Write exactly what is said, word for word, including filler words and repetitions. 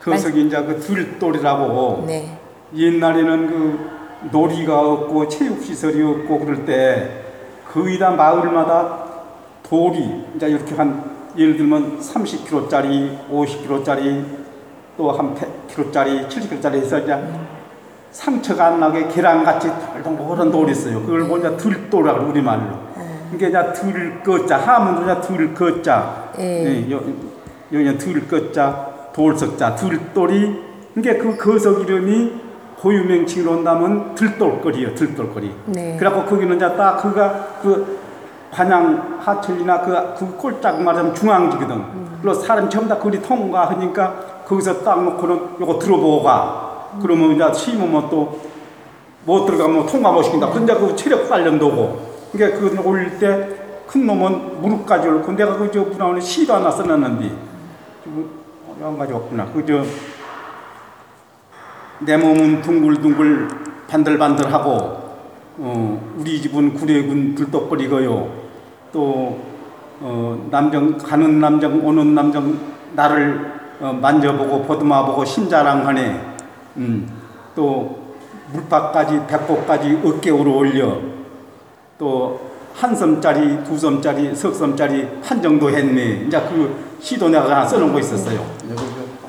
거석이 이제 그 들돌이라고. 네. 옛날에는 그 놀이가 없고 체육시설이 없고 그럴 때 거의 다 마을마다 돌이 이제 이렇게 한 예를 들면 삼십 킬로그램짜리, 오십 킬로그램짜리 또 한 백 킬로그램짜리, 칠십 킬로그램짜리 해서 이제 음. 상처가 안 나게 계란같이 동동그란 돌이 있어요. 그걸 보자 들돌이라고 우리말로. 음. 이게 이제 들것자 하면도 이제 들것자, 예. 예, 여기 들것자, 돌석자, 들돌이. 이게 그 거석 이름이 고유명칭으로 온다면 들돌거리요, 들돌거리. 네. 그래갖고 거기는 이제 딱 그가 그 관양 하천이나 그, 그 꼴짝 말하면 중앙지거든. 음. 그래서 사람 전부 다 거리 통과하니까 거기서 딱 놓고는 요거 들어보고 가. 음. 그러면 이제 심으면 또 못 들어가면 통과 못 시킨다. 근데 그 체력 단련도고. 그러니까 그거 올릴 때 큰 놈은 무릎까지 올고 내가 그저 문화원에 시도 하나 써놨는데 지금 안 가져왔구나. 그저 내 몸은 둥글둥글 반들반들하고 어, 우리 집은 구례군 들떡거리고요. 또 어, 남정 가는 남정 오는 남정 나를 어, 만져보고 보듬어보고 심자랑하네. 음, 또 물파까지 배꼽까지 어깨 으로 올려 또 한 섬짜리 두 섬짜리 석 섬짜리 한 정도 했네. 이제 그 시도 내가 하나 써놓은 거 있었어요.